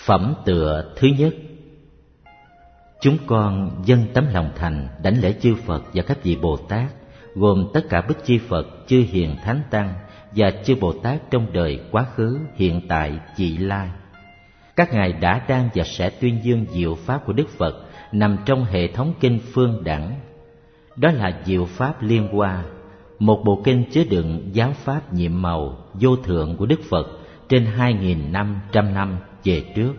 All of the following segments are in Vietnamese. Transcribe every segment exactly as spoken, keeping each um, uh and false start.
Phẩm tựa thứ nhất. Chúng con dâng tấm lòng thành đảnh lễ chư Phật và các vị Bồ Tát, gồm tất cả bích chi Phật, chư hiền thánh tăng và chư Bồ Tát trong đời quá khứ, hiện tại, vị lai. Các ngài đã, đang và sẽ tuyên dương diệu pháp của Đức Phật nằm trong hệ thống kinh Phương Đẳng. Đó là Diệu Pháp Liên Hoa, một bộ kinh chứa đựng giáo pháp nhiệm màu vô thượng của Đức Phật trên hai nghìn năm trăm năm về trước.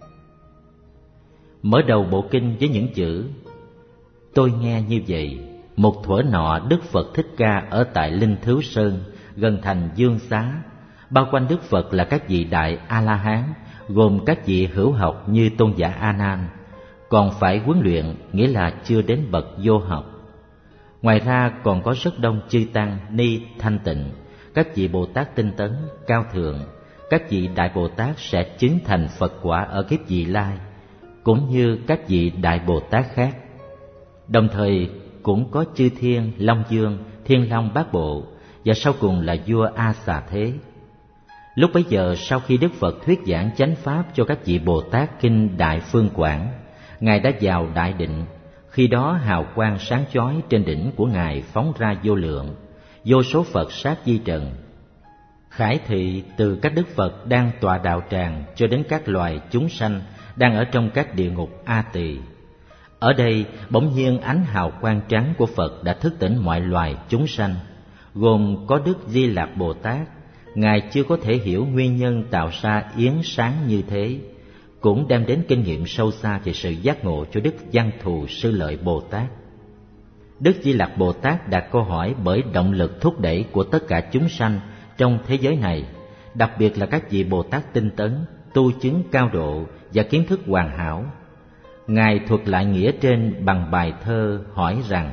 Mở đầu bộ kinh với những chữ: tôi nghe như vậy, một thuở nọ Đức Phật Thích Ca ở tại Linh Thứu Sơn, gần thành Dương Xá. Bao quanh Đức Phật là các vị đại A-la-hán, gồm các vị hữu học như tôn giả A Nan, còn phải huấn luyện, nghĩa là chưa đến bậc vô học. Ngoài ra còn có rất đông chư tăng ni thanh tịnh, các vị Bồ Tát tinh tấn, cao thượng, các vị đại Bồ Tát sẽ chứng thành Phật quả ở kiếp vị lai, cũng như các vị đại Bồ Tát khác. Đồng thời cũng có chư thiên, Long Dương, Thiên Long Bát Bộ, và sau cùng là vua A Xà Thế. Lúc bấy giờ, sau khi Đức Phật thuyết giảng chánh pháp cho các vị Bồ Tát kinh Đại Phương Quảng, ngài đã vào đại định. Khi đó hào quang sáng chói trên đỉnh của ngài phóng ra vô lượng, vô số Phật sát di trần, khải thị từ các Đức Phật đang tọa đạo tràng cho đến các loài chúng sanh đang ở trong các địa ngục A Tỳ. Ở đây bỗng nhiên ánh hào quang trắng của Phật đã thức tỉnh mọi loài chúng sanh, gồm có Đức Di Lặc Bồ Tát. Ngài chưa có thể hiểu nguyên nhân tạo ra yến sáng như thế, cũng đem đến kinh nghiệm sâu xa về sự giác ngộ cho Đức Văn Thù Sư Lợi Bồ Tát. Đức Di Lặc Bồ Tát đặt câu hỏi bởi động lực thúc đẩy của tất cả chúng sanh trong thế giới này, đặc biệt là các vị Bồ Tát tinh tấn, tu chứng cao độ và kiến thức hoàn hảo. Ngài thuật lại nghĩa trên bằng bài thơ hỏi rằng: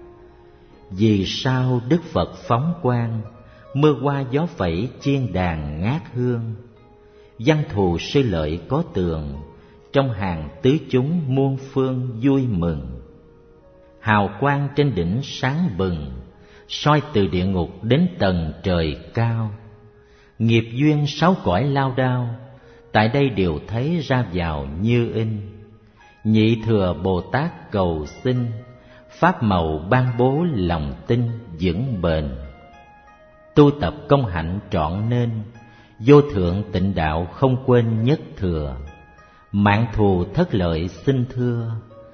vì sao Đức Phật phóng quang, mưa qua gió phẩy chiên đàn ngát hương. Văn Thù Sư Lợi có tường, trong hàng tứ chúng muôn phương vui mừng. Hào quang trên đỉnh sáng bừng, soi từ địa ngục đến tầng trời cao. Nghiệp duyên sáu cõi lao đao, tại đây đều thấy ra vào như in. Nhị thừa Bồ Tát cầu xin, pháp màu ban bố lòng tin vững bền. Tu tập công hạnh trọn nên, vô thượng tịnh đạo không quên nhất thừa. Mạng thù thất lợi xin thưa,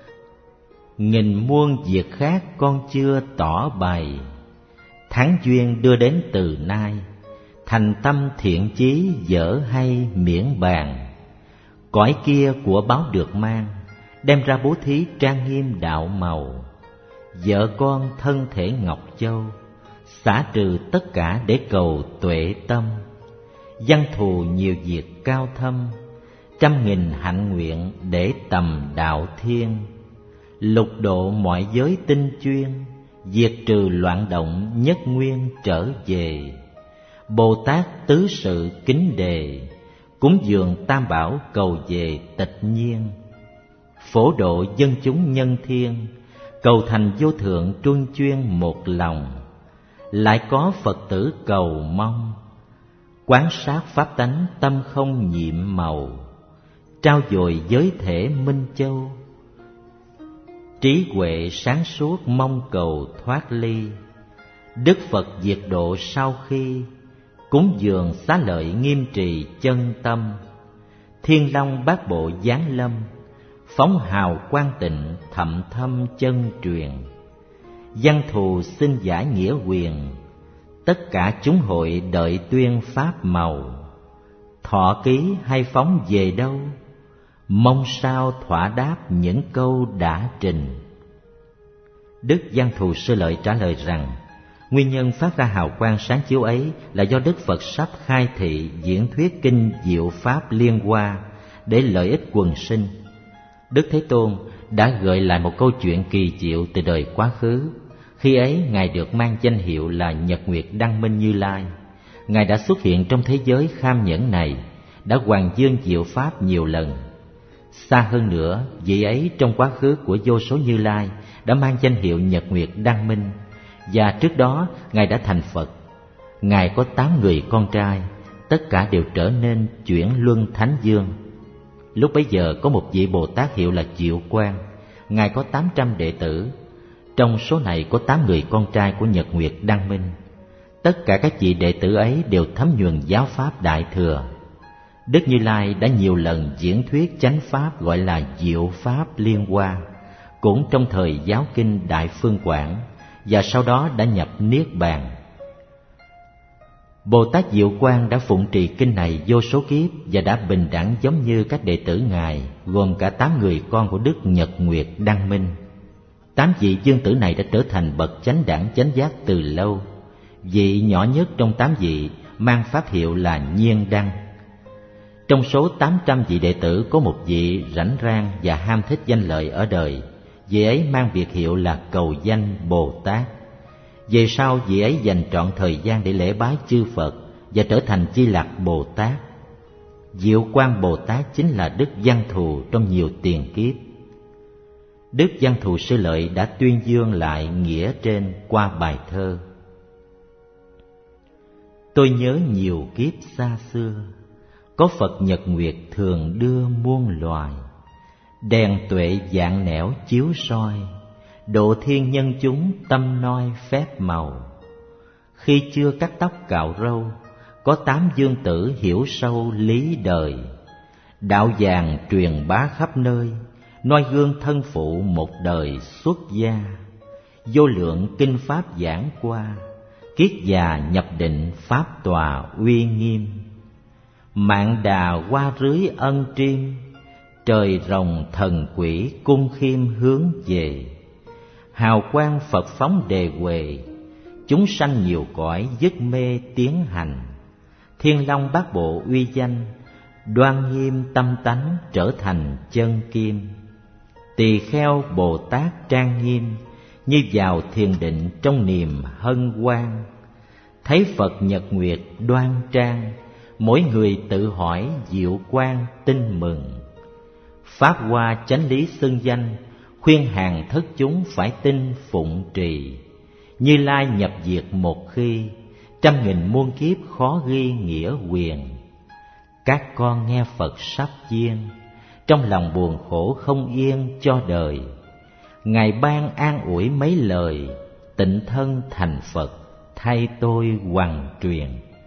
nghìn muôn việc khác con chưa tỏ bày. Thắng duyên đưa đến từ nay, thành tâm thiện chí dở hay miễn bàn. Cõi kia của báo được mang, đem ra bố thí trang nghiêm đạo màu. Vợ con thân thể ngọc châu, xả trừ tất cả để cầu tuệ tâm. Văn thù nhiều việc cao thâm, trăm nghìn hạnh nguyện để tầm đạo thiên. Lục độ mọi giới tinh chuyên, diệt trừ loạn động nhất nguyên trở về. Bồ Tát tứ sự kính đề, cúng dường tam bảo cầu về tịch nhiên. Phổ độ dân chúng nhân thiên, cầu thành vô thượng truân chuyên một lòng. Lại có Phật tử cầu mong, quán sát pháp tánh tâm không nhiệm màu. Trao dồi giới thể minh châu, trí huệ sáng suốt mong cầu thoát ly. Đức Phật diệt độ sau khi, cúng dường xá lợi nghiêm trì chân tâm. Thiên Long Bát Bộ giáng lâm, phóng hào quang tịnh thậm thâm chân truyền. Văn thù xin giải nghĩa quyền, tất cả chúng hội đợi tuyên pháp màu. Thọ ký hay phóng về đâu, mong sao thỏa đáp những câu đã trình. Đức Văn Thù Sư Lợi trả lời rằng, nguyên nhân phát ra hào quang sáng chiếu ấy là do Đức Phật sắp khai thị diễn thuyết kinh Diệu Pháp Liên Hoa để lợi ích quần sinh. Đức Thế Tôn đã gợi lại một câu chuyện kỳ diệu từ đời quá khứ. Khi ấy Ngài được mang danh hiệu là Nhật Nguyệt Đăng Minh Như Lai. Ngài đã xuất hiện trong thế giới kham nhẫn này, đã hoàn dương diệu pháp nhiều lần. Xa hơn nữa, vị ấy trong quá khứ của vô số Như Lai đã mang danh hiệu Nhật Nguyệt Đăng Minh, và trước đó Ngài đã thành Phật. Ngài có tám người con trai, tất cả đều trở nên chuyển luân thánh dương. Lúc bấy giờ có một vị Bồ Tát hiệu là Diệu Quang. Ngài có tám trăm đệ tử. Trong số này có tám người con trai của Nhật Nguyệt Đăng Minh. Tất cả các vị đệ tử ấy đều thấm nhuần giáo pháp Đại Thừa. Đức Như Lai đã nhiều lần diễn thuyết chánh pháp gọi là Diệu Pháp Liên Hoa, cũng trong thời giáo kinh Đại Phương Quảng, và sau đó đã nhập Niết Bàn. Bồ Tát Diệu Quang đã phụng trì kinh này vô số kiếp và đã bình đẳng giống như các đệ tử Ngài, gồm cả tám người con của Đức Nhật Nguyệt Đăng Minh. Tám vị dương tử này đã trở thành bậc chánh đẳng chánh giác từ lâu. Vị nhỏ nhất trong tám vị mang pháp hiệu là Nhiên Đăng. Trong số tám trăm vị đệ tử có một vị rảnh rang và ham thích danh lợi ở đời. Vị ấy mang biệt hiệu là Cầu Danh Bồ Tát. Về sau vị ấy dành trọn thời gian để lễ bái chư Phật và trở thành Di Lặc Bồ Tát. Diệu Quang Bồ Tát chính là Đức Văn Thù trong nhiều tiền kiếp. Đức Văn Thù Sư Lợi đã tuyên dương lại nghĩa trên qua bài thơ: Tôi nhớ nhiều kiếp xa xưa, có Phật Nhật Nguyệt thường đưa muôn loài. Đèn tuệ dạng nẻo chiếu soi, độ thiên nhân chúng tâm noi phép màu. Khi chưa cắt tóc cạo râu, có tám dương tử hiểu sâu lý đời. Đạo vàng truyền bá khắp nơi, noi gương thân phụ một đời xuất gia. Vô lượng kinh pháp giảng qua, kiết già nhập định pháp tòa uy nghiêm. Mạn đà hoa rưới ân triêm, trời rồng thần quỷ cung khiêm hướng về. Hào quang Phật phóng đề huệ, chúng sanh nhiều cõi dứt mê tiến hành. Thiên Long Bát Bộ uy danh, đoan nghiêm tâm tánh trở thành chân kim. Tỳ kheo Bồ Tát trang nghiêm, như vào thiền định trong niềm hân hoan. Thấy Phật Nhật Nguyệt đoan trang, mỗi người tự hỏi Diệu Quang tin mừng. Pháp hoa chánh lý xưng danh, khuyên hàng thất chúng phải tin phụng trì. Như Lai nhập diệt một khi, trăm nghìn muôn kiếp khó ghi nghĩa quyền. Các con nghe Phật sắp duyên, trong lòng buồn khổ không yên cho đời. Ngài ban an ủi mấy lời, tịnh thân thành Phật thay tôi hoằng truyền.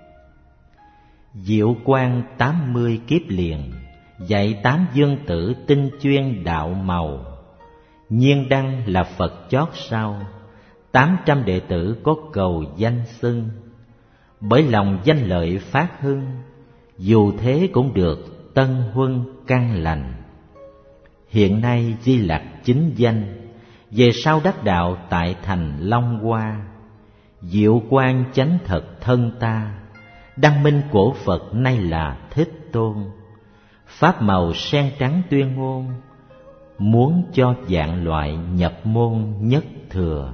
Diệu Quang tám mươi kiếp liền, dạy tám dương tử tinh chuyên đạo màu. Nhiên Đăng là Phật chót sau, tám trăm đệ tử có cầu danh xưng. Bởi lòng danh lợi phát hưng, dù thế cũng được tân huân căn lành. Hiện nay Di Lặc chính danh, về sau đắc đạo tại thành Long Hoa. Diệu Quang chánh thật thân ta, đăng minh cổ Phật nay là Thích Tôn. Pháp màu sen trắng tuyên ngôn, muốn cho vạn loại nhập môn nhất thừa.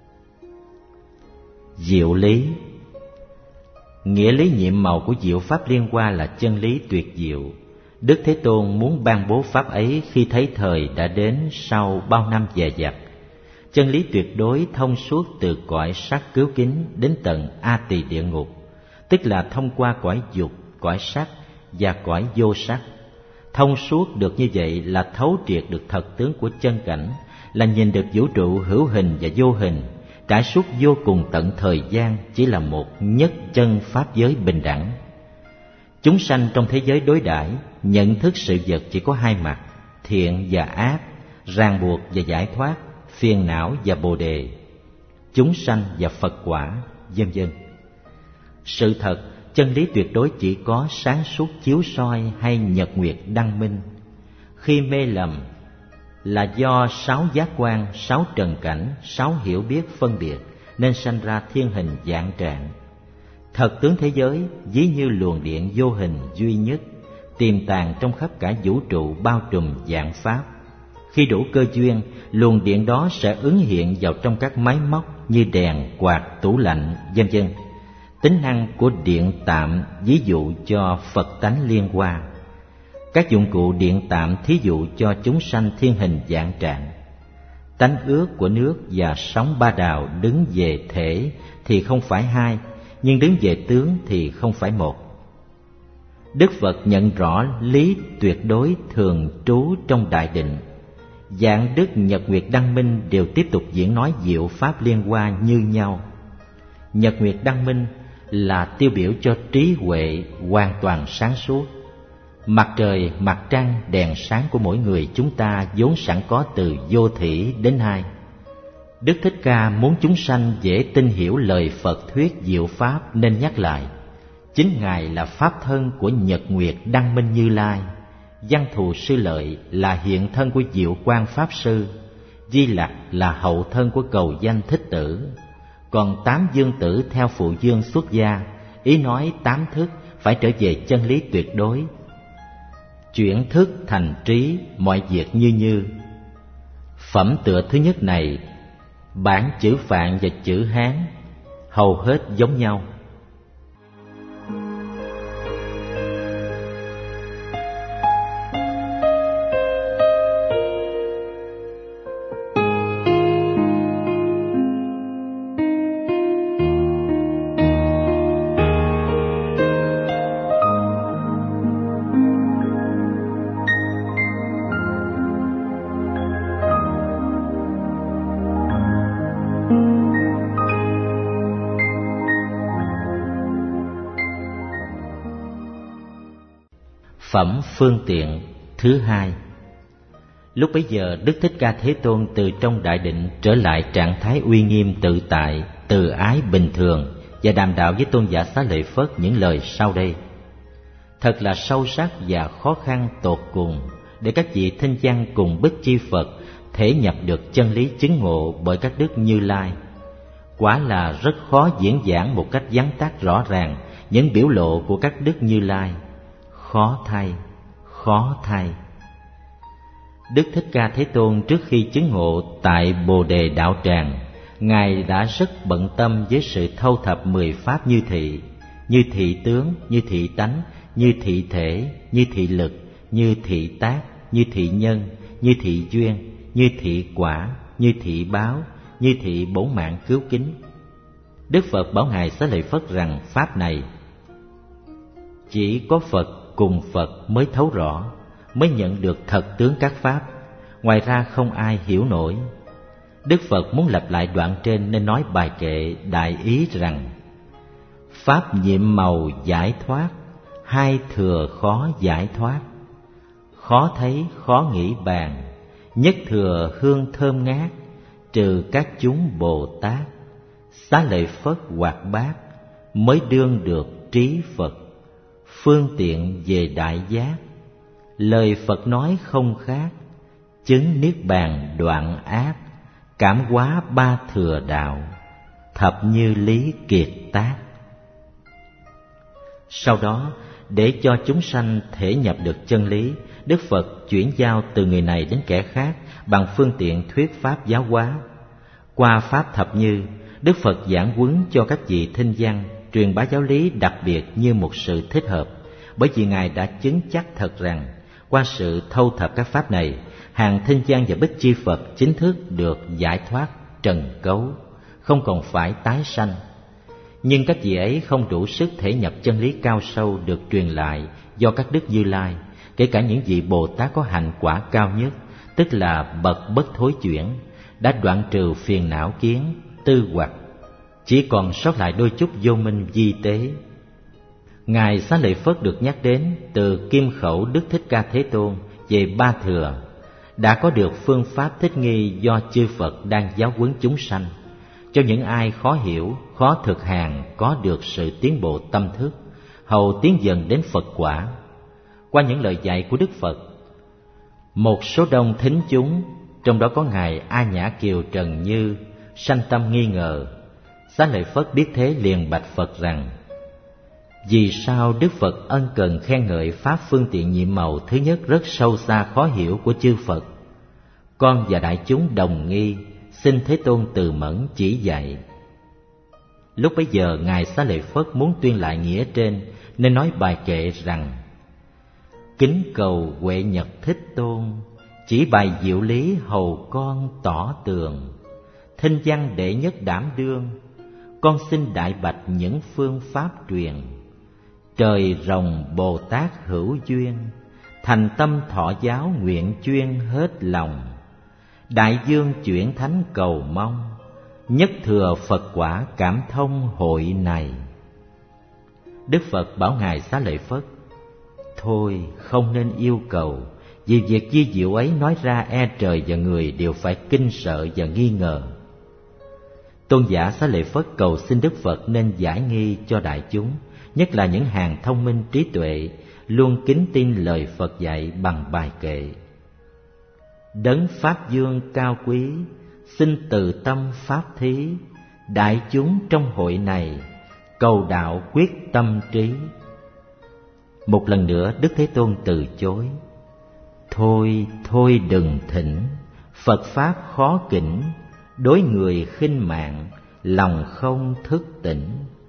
Diệu lý. Nghĩa lý nhiệm màu của Diệu Pháp Liên Hoa là chân lý tuyệt diệu. Đức Thế Tôn muốn ban bố Pháp ấy khi thấy thời đã đến sau bao năm dè dặt. Chân lý tuyệt đối thông suốt từ cõi sắc cứu kính đến tận A Tỳ địa ngục, tức là thông qua cõi dục, cõi sắc và cõi vô sắc. Thông suốt được như vậy là thấu triệt được thật tướng của chân cảnh, là nhìn được vũ trụ hữu hình và vô hình, trải suốt vô cùng tận thời gian chỉ là một nhất chân pháp giới bình đẳng. Chúng sanh trong thế giới đối đãi nhận thức sự vật chỉ có hai mặt, thiện và ác, ràng buộc và giải thoát, phiền não và bồ đề, chúng sanh và Phật quả, vân vân. Sự thật, chân lý tuyệt đối chỉ có sáng suốt chiếu soi hay nhật nguyệt đăng minh. Khi mê lầm là do sáu giác quan, sáu trần cảnh, sáu hiểu biết phân biệt nên sanh ra thiên hình dạng trạng. Thật tướng thế giới ví như luồng điện vô hình duy nhất, tiềm tàng trong khắp cả vũ trụ bao trùm vạn pháp. Khi đủ cơ duyên, luồng điện đó sẽ ứng hiện vào trong các máy móc như đèn, quạt, tủ lạnh, vân vân. Tính năng của điện tạm ví dụ cho Phật tánh liên hoa. Các dụng cụ điện tạm thí dụ cho chúng sanh thiên hình dạng trạng. Tánh ướt của nước và sóng ba đào đứng về thể thì không phải hai, nhưng đứng về tướng thì không phải một. Đức Phật nhận rõ lý tuyệt đối thường trú trong đại định. Dạng Đức, Nhật Nguyệt, Đăng Minh đều tiếp tục diễn nói diệu pháp liên hoa như nhau. Nhật Nguyệt Đăng Minh là tiêu biểu cho trí huệ hoàn toàn sáng suốt. Mặt trời, mặt trăng, đèn sáng của mỗi người chúng ta vốn sẵn có từ vô thủy đến nay. Đức Thích Ca muốn chúng sanh dễ tin hiểu lời Phật thuyết diệu pháp nên nhắc lại. Chính Ngài là pháp thân của Nhật Nguyệt Đăng Minh Như Lai. Văn Thù Sư Lợi là hiện thân của Diệu Quang Pháp Sư. Di Lặc là hậu thân của Cầu Danh Thích Tử. Còn tám dương tử theo phụ dương xuất gia, ý nói tám thức phải trở về chân lý tuyệt đối, chuyển thức thành trí, mọi việc như như. Phẩm tựa thứ nhất này, bản chữ Phạn và chữ Hán hầu hết giống nhau. Phẩm phương tiện thứ hai. Lúc bấy giờ Đức Thích Ca Thế Tôn từ trong đại định trở lại trạng thái uy nghiêm tự tại, từ ái bình thường và đàm đạo với tôn giả Xá Lợi Phất những lời sau đây. Thật là sâu sắc và khó khăn tột cùng để các vị thinh văn cùng Bích Chi Phật thể nhập được chân lý chứng ngộ bởi các đức Như Lai. Quả là rất khó diễn giảng một cách vắn tắt rõ ràng những biểu lộ của các đức Như Lai. Khó thay, khó thay. Đức Thích Ca Thế Tôn trước khi chứng ngộ tại Bồ Đề Đạo Tràng, Ngài đã rất bận tâm với sự thâu thập mười pháp như thị, như thị tướng, như thị tánh, như thị thể, như thị lực, như thị tác, như thị nhân, như thị duyên, như thị quả, như thị báo, như thị bổn mạng cứu kính. Đức Phật bảo Ngài Xá Lợi Phất rằng pháp này chỉ có Phật cùng Phật mới thấu rõ, mới nhận được thật tướng các pháp, ngoài ra không ai hiểu nổi. Đức Phật muốn lặp lại đoạn trên nên nói bài kệ đại ý rằng: pháp nhiệm màu giải thoát, hai thừa khó giải thoát. Khó thấy khó nghĩ bàn, nhất thừa hương thơm ngát, trừ các chúng Bồ Tát. Xá Lợi Phất hoạt bát, mới đương được trí Phật, phương tiện về đại giác. Lời Phật nói không khác, chứng niết bàn đoạn ác, cảm hóa ba thừa đạo, thập như lý kiệt tác. Sau đó, để cho chúng sanh thể nhập được chân lý, Đức Phật chuyển giao từ người này đến kẻ khác bằng phương tiện thuyết pháp giáo hóa. Qua pháp thập như, Đức Phật giảng huấn cho các vị thinh văn, truyền bá giáo lý đặc biệt như một sự thích hợp, bởi vì Ngài đã chứng chắc thật rằng qua sự thâu thập các pháp này, hàng thinh văn và Bích Chi Phật chính thức được giải thoát trần cấu, không còn phải tái sanh. Nhưng các vị ấy không đủ sức thể nhập chân lý cao sâu được truyền lại do các đức Như Lai, kể cả những vị Bồ Tát có hạnh quả cao nhất, tức là bậc bất thối chuyển, đã đoạn trừ phiền não kiến, tư hoặc, chỉ còn sót lại đôi chút vô minh vi tế. Ngài Xá Lợi Phất được nhắc đến từ kim khẩu Đức Thích Ca Thế Tôn về ba thừa, đã có được phương pháp thích nghi do chư Phật đang giáo huấn chúng sanh, cho những ai khó hiểu, khó thực hành có được sự tiến bộ tâm thức, hầu tiến dần đến Phật quả. Qua những lời dạy của Đức Phật, một số đông thính chúng, trong đó có Ngài A Nhã Kiều Trần Như, sanh tâm nghi ngờ. Xá Lợi Phất biết thế liền bạch Phật rằng: vì sao Đức Phật ân cần khen ngợi pháp phương tiện nhiệm màu thứ nhất rất sâu xa khó hiểu của chư Phật? Con và đại chúng đồng nghi, xin Thế Tôn từ mẫn chỉ dạy. Lúc bấy giờ Ngài Xá Lợi Phất muốn tuyên lại nghĩa trên nên nói bài kệ rằng: kính cầu Huệ Nhật Thích Tôn, chỉ bài diệu lý hầu con tỏ tường. Thinh văn đệ nhất đảm đương, con xin đại bạch những phương pháp truyền. trời rồng Bồ Tát hữu duyên, thành tâm thọ giáo nguyện chuyên hết lòng. Đại dương chuyển thánh cầu mong, nhất thừa Phật quả cảm thông hội này. Đức Phật bảo Ngài Xá Lợi Phất: thôi không nên yêu cầu, vì việc vi diệu ấy nói ra e trời và người đều phải kinh sợ và nghi ngờ. Tôn giả Xá Lợi Phất cầu xin Đức Phật nên giải nghi cho đại chúng, nhất là những hàng thông minh trí tuệ, luôn kính tin lời Phật dạy bằng bài kệ: đấng Pháp Dương cao quý, xin từ tâm Pháp thí, đại chúng trong hội này, cầu đạo quyết tâm trí. Một lần nữa Đức Thế Tôn từ chối: thôi, thôi đừng thỉnh, Phật Pháp khó kỉnh, đối người khinh mạng, lòng không thức tỉnh.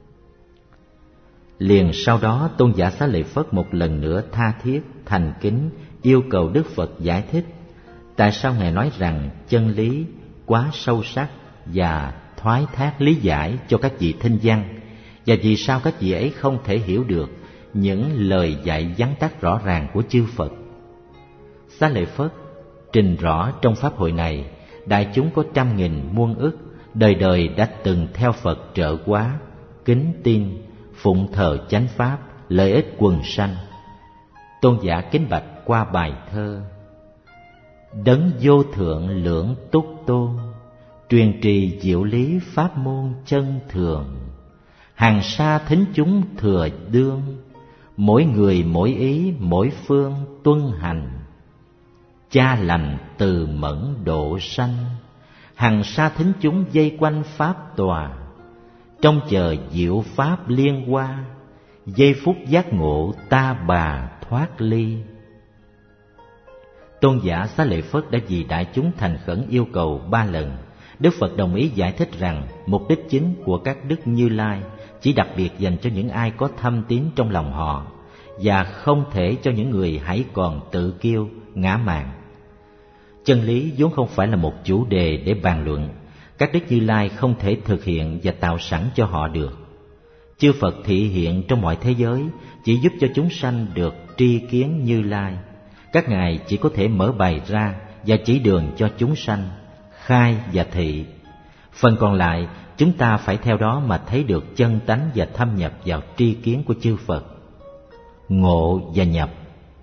Liền sau đó Tôn giả Xá Lợi Phất một lần nữa tha thiết, thành kính yêu cầu Đức Phật giải thích tại sao Ngài nói rằng chân lý quá sâu sắc và thoái thác lý giải cho các vị thinh văn, và vì sao các vị ấy không thể hiểu được những lời dạy vắn tắt rõ ràng của chư Phật. Xá Lợi Phất trình rõ trong pháp hội này, đại chúng có trăm nghìn muôn ức, đời đời đã từng theo Phật trợ hóa, kính tin, phụng thờ chánh pháp, lợi ích quần sanh. Tôn giả kính bạch qua bài thơ: đấng vô thượng lưỡng túc tôn, truyền trì diệu lý pháp môn chân thường, hàng sa thính chúng thừa đương, mỗi người mỗi ý mỗi phương tuân hành. Cha lành từ mẫn độ sanh, hàng sa thính chúng vây quanh pháp tòa, trong chờ diệu pháp liên hoa, giây phút giác ngộ ta bà thoát ly. Tôn giả Xá Lợi Phất đã vì đại chúng thành khẩn yêu cầu ba lần. Đức Phật đồng ý giải thích rằng mục đích chính của các đức Như Lai chỉ đặc biệt dành cho những ai có thâm tín trong lòng họ, và không thể cho những người hãy còn tự kiêu, ngã mạn. Chân lý vốn không phải là một chủ đề để bàn luận, các đức Như Lai không thể thực hiện và tạo sẵn cho họ được. Chư Phật thị hiện trong mọi thế giới chỉ giúp cho chúng sanh được tri kiến Như Lai. Các ngài chỉ có thể mở bày ra và chỉ đường cho chúng sanh, khai và thị. Phần còn lại chúng ta phải theo đó mà thấy được chân tánh và thâm nhập vào tri kiến của chư Phật. Ngộ và nhập.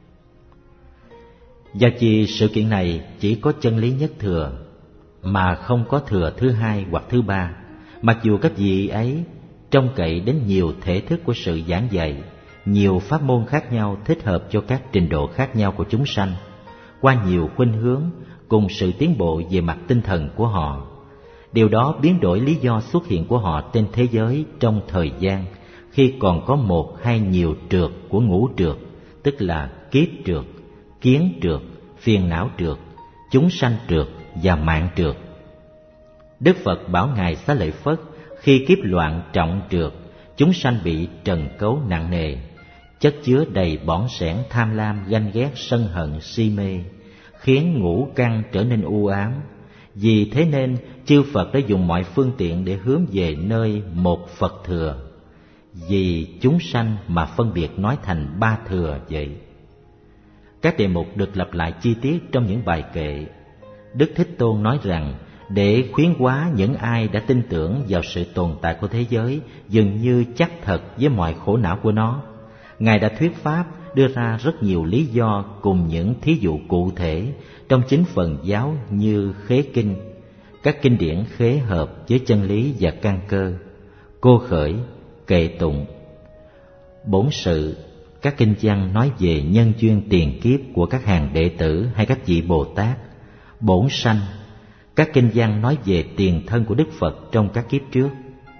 Và vì sự kiện này chỉ có chân lý nhất thừa, mà không có thừa thứ hai hoặc thứ ba, mặc dù các vị ấy trông cậy đến nhiều thể thức của sự giảng dạy, nhiều pháp môn khác nhau thích hợp cho các trình độ khác nhau của chúng sanh, qua nhiều khuynh hướng cùng sự tiến bộ về mặt tinh thần của họ. Điều đó biến đổi lý do xuất hiện của họ trên thế giới trong thời gian khi còn có một hay nhiều trượt của ngũ trượt, tức là kiếp trượt, kiến trượt, phiền não trượt, chúng sanh trượt và mạng trượt. Đức Phật bảo Ngài Xá Lợi Phất khi kiếp loạn trọng trượt, chúng sanh bị trần cấu nặng nề, chất chứa đầy bỏn sẻn tham lam, ganh ghét, sân hận, si mê, khiến ngũ căn trở nên u ám. Vì thế nên chư Phật đã dùng mọi phương tiện để hướng về nơi một Phật thừa, vì chúng sanh mà phân biệt nói thành ba thừa vậy. Các đề mục được lặp lại chi tiết trong những bài kệ. Đức Thích Tôn nói rằng để khuyến hóa những ai đã tin tưởng vào sự tồn tại của thế giới dường như chắc thật với mọi khổ não của nó, Ngài đã thuyết pháp đưa ra rất nhiều lý do cùng những thí dụ cụ thể trong chính phần giáo như khế kinh, các kinh điển khế hợp với chân lý và căn cơ, cô khởi, kệ tụng, bổn sự, các kinh văn nói về nhân duyên tiền kiếp của các hàng đệ tử hay các vị Bồ Tát, bổn sanh, các kinh văn nói về tiền thân của Đức Phật trong các kiếp trước.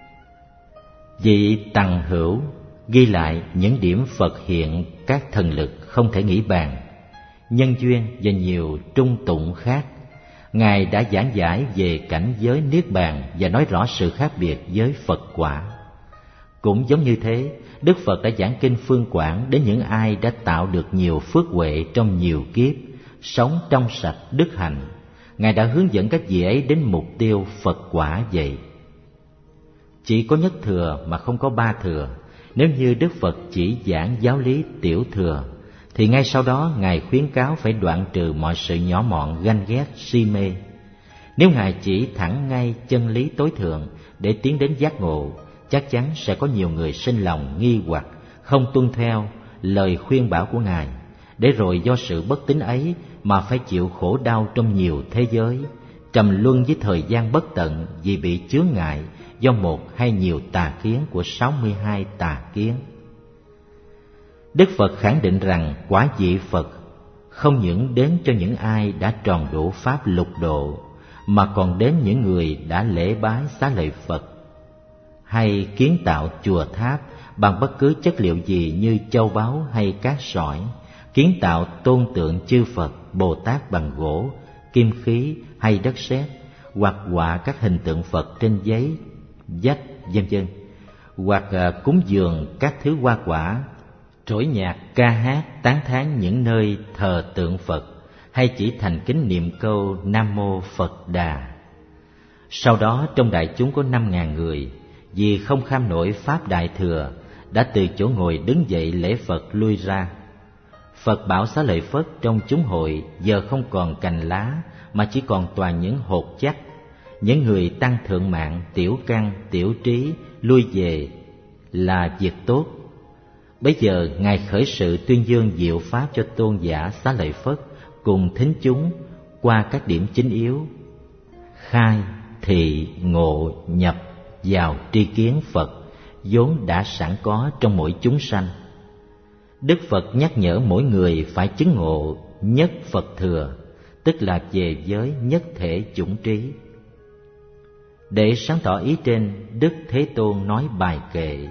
Vị Tằng Hữu ghi lại những điểm Phật hiện các thần lực không thể nghĩ bàn, nhân duyên và nhiều trung tụng khác. Ngài đã giảng giải về cảnh giới niết bàn và nói rõ sự khác biệt với Phật quả. Cũng giống như thế, Đức Phật đã giảng kinh Phương Quảng đến những ai đã tạo được nhiều phước huệ trong nhiều kiếp, sống trong sạch đức hạnh. Ngài đã hướng dẫn các vị ấy đến mục tiêu Phật quả vậy. Chỉ có nhất thừa mà không có ba thừa. Nếu như Đức Phật chỉ giảng giáo lý tiểu thừa, thì ngay sau đó Ngài khuyến cáo phải đoạn trừ mọi sự nhỏ mọn, ganh ghét, si mê. Nếu Ngài chỉ thẳng ngay chân lý tối thượng để tiến đến giác ngộ, chắc chắn sẽ có nhiều người sinh lòng nghi hoặc, không tuân theo lời khuyên bảo của Ngài, để rồi do sự bất tín ấy mà phải chịu khổ đau trong nhiều thế giới, trầm luân với thời gian bất tận vì bị chướng ngại do một hay nhiều tà kiến của sáu mươi hai tà kiến. Đức Phật khẳng định rằng quả vị Phật không những đến cho những ai đã tròn đủ pháp lục độ, mà còn đến những người đã lễ bái xá lợi Phật, hay kiến tạo chùa tháp bằng bất cứ chất liệu gì như châu báu hay cát sỏi, kiến tạo tôn tượng chư Phật, Bồ Tát bằng gỗ, kim khí hay đất sét, hoặc họa các hình tượng Phật trên giấy, vách, vân vân, hoặc cúng dường các thứ hoa quả, trỗi nhạc, ca hát, tán thán những nơi thờ tượng Phật, hay chỉ thành kính niệm câu Nam Mô Phật Đà. Sau đó trong đại chúng có năm ngàn người, vì không kham nổi pháp đại thừa, đã từ chỗ ngồi đứng dậy lễ Phật lui ra. Phật bảo xá lợi Phất trong chúng hội giờ không còn cành lá, mà chỉ còn toàn những hột chắc. Những người tăng thượng mạng, tiểu căn, tiểu trí lui về là việc tốt. Bây giờ Ngài khởi sự tuyên dương diệu pháp cho tôn giả xá lợi Phất cùng thính chúng qua các điểm chính yếu: khai, thị, ngộ, nhập vào tri kiến Phật vốn đã sẵn có trong mỗi chúng sanh. Đức Phật nhắc nhở mỗi người phải chứng ngộ nhất Phật thừa, tức là về giới nhất thể chủng trí. Để sáng tỏ ý trên, Đức Thế Tôn nói bài kệ: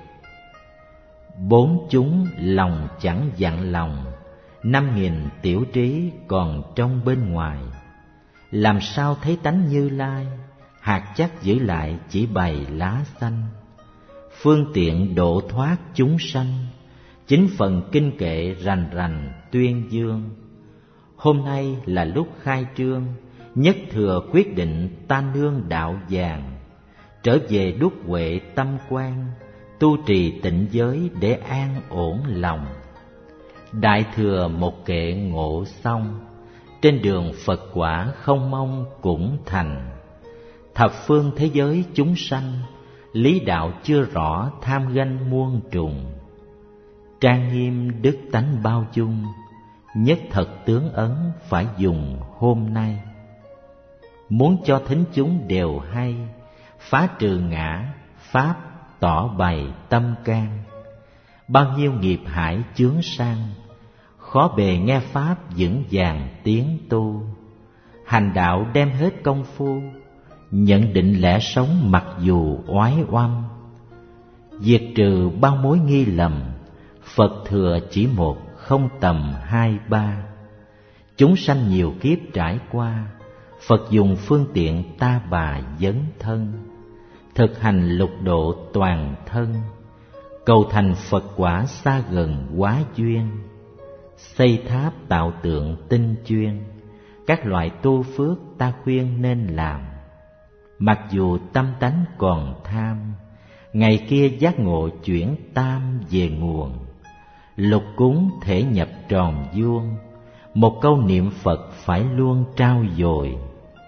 bốn chúng lòng chẳng dặn lòng, năm nghìn tiểu trí còn trong bên ngoài. Làm sao thấy tánh Như Lai, hạt chắc giữ lại chỉ bày lá xanh. Phương tiện độ thoát chúng sanh, chính phần kinh kệ rành rành tuyên dương. Hôm nay là lúc khai trương, nhất thừa quyết định ta nương đạo vàng. Trở về đúc huệ tâm quan, tu trì tịnh giới để an ổn lòng. Đại thừa một kệ ngộ xong, trên đường Phật quả không mong cũng thành. Thập phương thế giới chúng sanh, lý đạo chưa rõ tham ganh muôn trùng. Trang nghiêm đức tánh bao dung, nhất thật tướng ấn phải dùng hôm nay. Muốn cho thính chúng đều hay, phá trừ ngã, pháp tỏ bày tâm can. Bao nhiêu nghiệp hải chướng sang, khó bề nghe pháp vững vàng tiến tu. Hành đạo đem hết công phu, nhận định lẽ sống mặc dù oái oăm. Diệt trừ bao mối nghi lầm, Phật thừa chỉ một không tầm hai ba. Chúng sanh nhiều kiếp trải qua, Phật dùng phương tiện ta bà dấn thân. Thực hành lục độ toàn thân, cầu thành Phật quả xa gần quá duyên. Xây tháp tạo tượng tinh chuyên, các loại tu phước ta khuyên nên làm. Mặc dù tâm tánh còn tham, ngày kia giác ngộ chuyển tam về nguồn. Lục cúng thể nhập tròn vuông, một câu niệm Phật phải luôn trao dồi.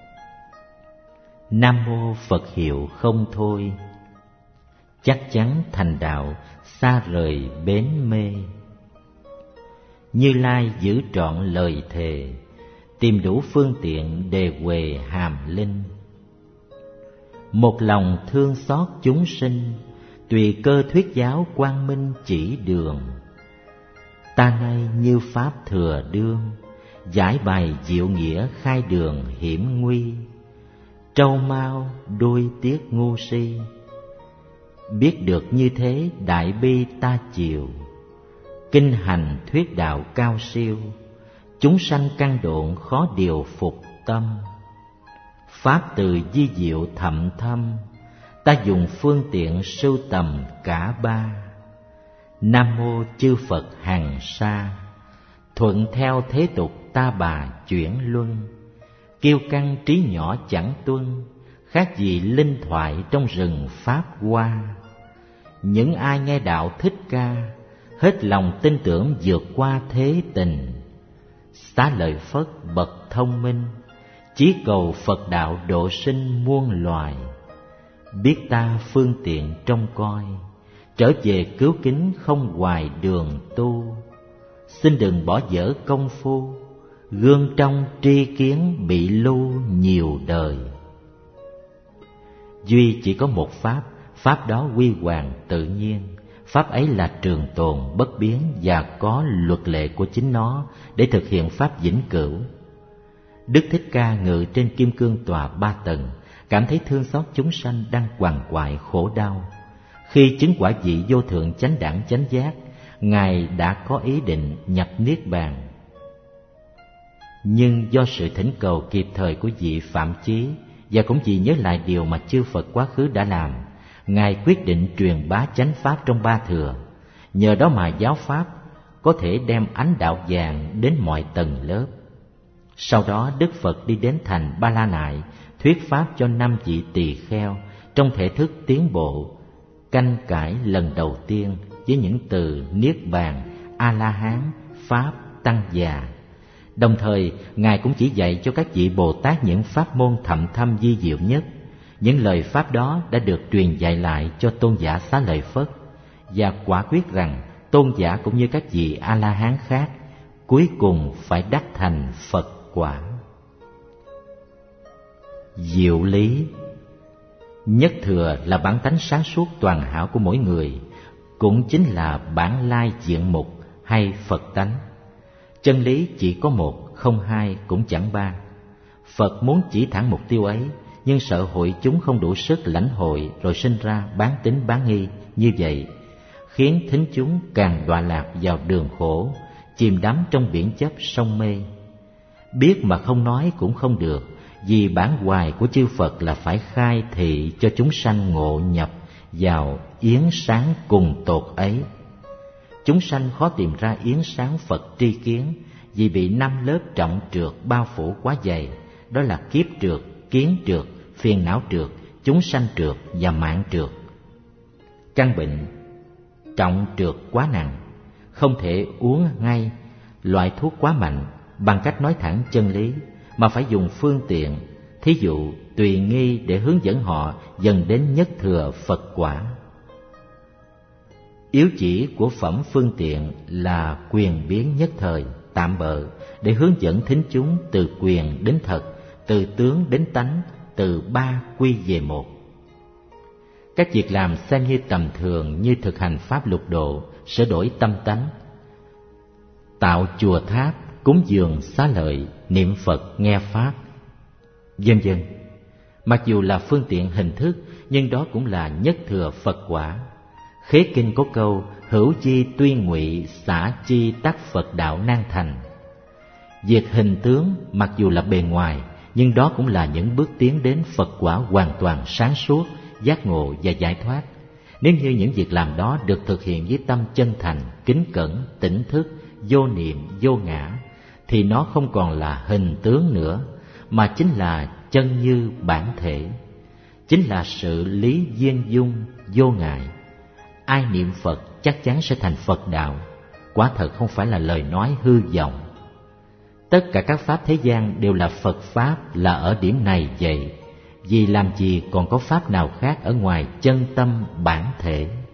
Nam mô Phật hiệu không thôi, chắc chắn thành đạo xa rời bến mê. Như Lai giữ trọn lời thề, tìm đủ phương tiện đề huề hàm linh. Một lòng thương xót chúng sinh, tùy cơ thuyết giáo quang minh chỉ đường. Ta nay như pháp thừa đương, giải bày diệu nghĩa khai đường hiểm nguy. Trâu mau đuôi tiếc ngu si, biết được như thế đại bi ta chịu. Kinh hành thuyết đạo cao siêu, chúng sanh căn độn khó điều phục tâm. Pháp từ di diệu thậm thâm, ta dùng phương tiện sưu tầm cả ba. Nam mô chư Phật hằng sa, thuận theo thế tục ta bà chuyển luân. Kiêu căng trí nhỏ chẳng tuân, khác gì linh thoại trong rừng pháp hoa. những ai nghe đạo Thích Ca, hết lòng tin tưởng vượt qua thế tình. Xá lợi Phất bậc thông minh, chí cầu Phật đạo độ sinh muôn loài. Biết ta phương tiện trông coi, trở về cứu kính không hoài đường tu. Xin đừng bỏ dở công phu, gương trong tri kiến bị lưu nhiều đời. Duy chỉ có một pháp, pháp đó quy hoàng tự nhiên. Pháp ấy là trường tồn bất biến và có luật lệ của chính nó để thực hiện pháp vĩnh cửu. Đức Thích Ca ngự trên kim cương tòa ba tầng, cảm thấy thương xót chúng sanh đang quằn quại khổ đau. Khi chứng quả vị vô thượng chánh đẳng chánh giác, Ngài đã có ý định nhập niết bàn. Nhưng do sự thỉnh cầu kịp thời của vị Phạm Chí, và cũng vì nhớ lại điều mà chư Phật quá khứ đã làm, Ngài quyết định truyền bá chánh pháp trong ba thừa. Nhờ đó mà giáo pháp có thể đem ánh đạo vàng đến mọi tầng lớp. Sau đó Đức Phật đi đến thành Ba La Nại, thuyết pháp cho năm vị tỳ kheo trong thể thức tiến bộ, canh cải lần đầu tiên với những từ Niết Bàn, A-la-hán, Pháp, Tăng già. Đồng thời, Ngài cũng chỉ dạy cho các vị Bồ Tát những pháp môn thậm thâm vi diệu nhất. Những lời pháp đó đã được truyền dạy lại cho tôn giả Xá Lợi Phất, và quả quyết rằng tôn giả cũng như các vị A-la-hán khác cuối cùng phải đắc thành Phật quả. Diệu lý. Nhất thừa là bản tánh sáng suốt toàn hảo của mỗi người, cũng chính là bản lai diện mục hay Phật tánh. Chân lý chỉ có một, không hai cũng chẳng ba. Phật muốn chỉ thẳng mục tiêu ấy, nhưng sợ hội chúng không đủ sức lãnh hội, rồi sinh ra bán tín bán nghi như vậy, khiến thính chúng càng đọa lạc vào đường khổ, chìm đắm trong biển chấp sông mê. Biết mà không nói cũng không được, vì bản hoài của chư Phật là phải khai thị cho chúng sanh ngộ nhập vào yến sáng cùng tột ấy. Chúng sanh khó tìm ra yến sáng Phật tri kiến, vì bị năm lớp trọng trược bao phủ quá dày, đó là kiếp trược, kiến trược, phiền não trược, chúng sanh trược và mạng trược. Căn bệnh trọng trược quá nặng, không thể uống ngay loại thuốc quá mạnh bằng cách nói thẳng chân lý, mà phải dùng phương tiện, thí dụ tùy nghi để hướng dẫn họ dần đến nhất thừa Phật quả. Yếu chỉ của phẩm phương tiện là quyền biến nhất thời, tạm bợ, để hướng dẫn thính chúng từ quyền đến thật, từ tướng đến tánh, từ ba quy về một. Các việc làm xem như tầm thường như thực hành pháp lục độ, sửa đổi tâm tánh, tạo chùa tháp, cúng dường xá lợi, niệm Phật, nghe pháp, vân vân. Mặc dù là phương tiện hình thức, nhưng đó cũng là nhất thừa Phật quả. Khế kinh có câu hữu chi tuy ngụy, xả chi tắc Phật đạo nan thành. Việc hình tướng mặc dù là bề ngoài, nhưng đó cũng là những bước tiến đến Phật quả hoàn toàn sáng suốt, giác ngộ và giải thoát. Nếu như những việc làm đó được thực hiện với tâm chân thành, kính cẩn, tỉnh thức, vô niệm, vô ngã, thì nó không còn là hình tướng nữa, mà chính là chân như bản thể, chính là sự lý viên dung, vô ngại. Ai niệm Phật chắc chắn sẽ thành Phật đạo, quả thật không phải là lời nói hư vọng. Tất cả các pháp thế gian đều là Phật pháp là ở điểm này vậy, vì làm gì còn có pháp nào khác ở ngoài chân tâm bản thể.